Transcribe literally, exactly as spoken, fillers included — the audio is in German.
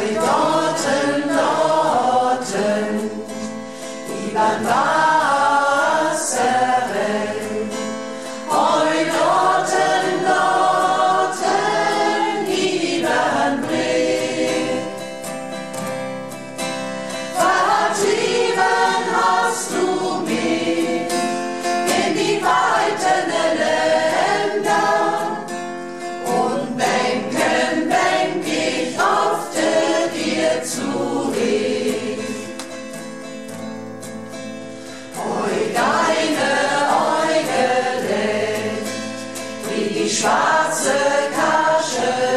Dorten, dorten, übern Wasserwell. Oi, dorten, dorten, übern Bree. Vertrieben hast du mich in die weiten Länder und Bänken, bänk ich hoffte dir zurecht. Oi, deine Äugele, wie die schwarze Kasche